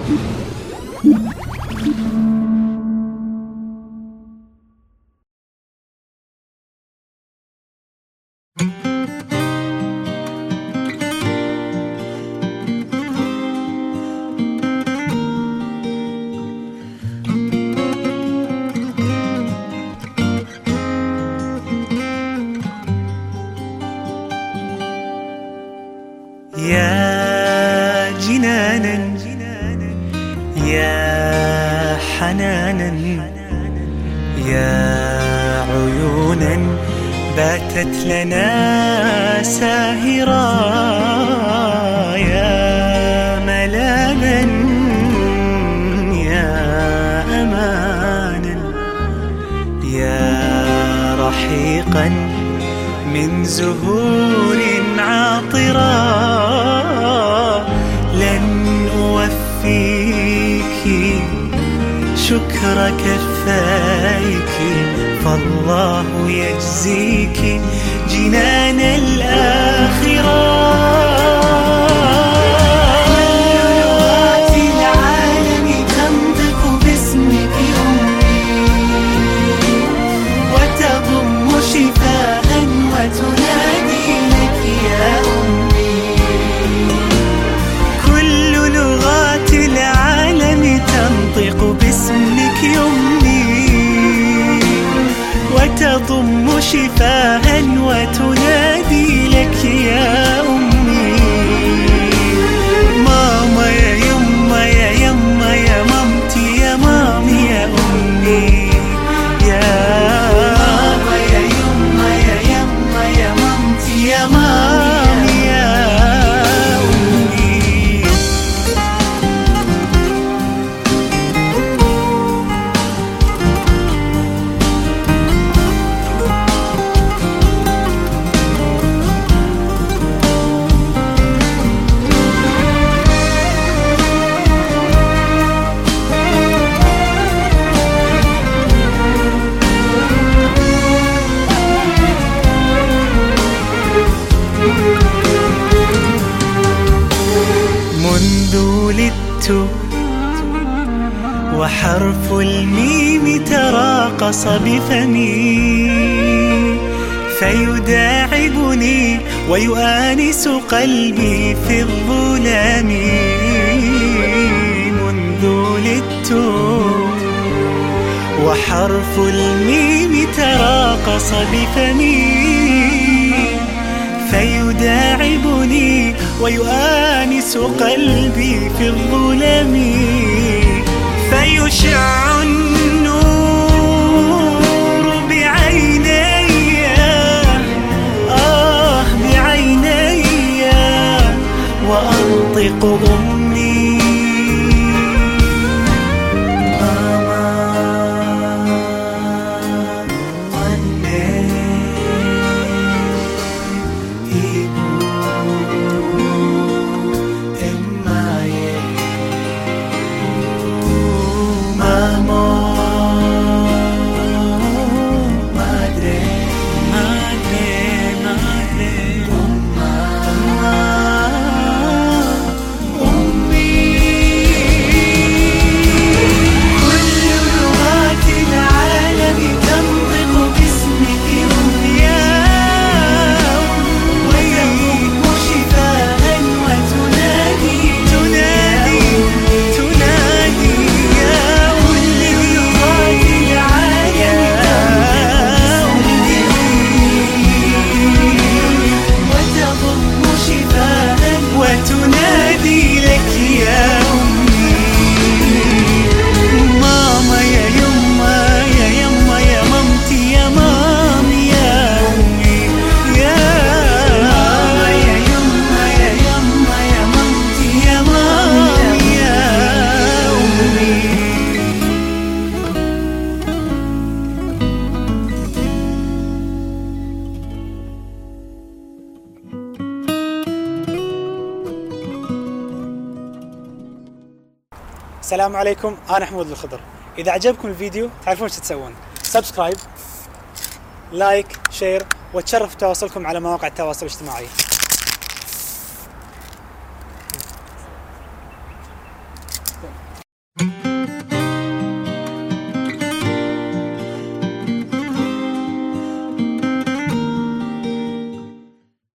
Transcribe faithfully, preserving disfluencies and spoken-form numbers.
يا جنانا يا حنانا يا عيونا باتت لنا ساهرا، يا ملاذا يا أمانا يا رحيقا من زهور عاطرة، لن أوفيك شكر كفايك فالله يجزيك جنان الآخرة. تضم شفاها وتنادي لك يا أمي. ماما يا يما يا يما يا مامتي يا مامي يا أمي، يا ماما يا يما يا يما يا مامتي يا مامي يا أمي. منذ ولدت وحرف الميم تراقص بفمي، فيداعبني ويؤانس قلبي في الظلام. منذ ولدت وحرف الميم تراقص بفمي، فيداعبني ويؤانس قلبي في الظلم، فيشع النور بعيني آه بعيني وأنطق أمي. السلام عليكم، أنا حمود الخضر. إذا عجبكم الفيديو تعرفون ايش تسوون، سبسكرايب، لايك، شير، وتشرف تواصلكم على مواقع التواصل الاجتماعي.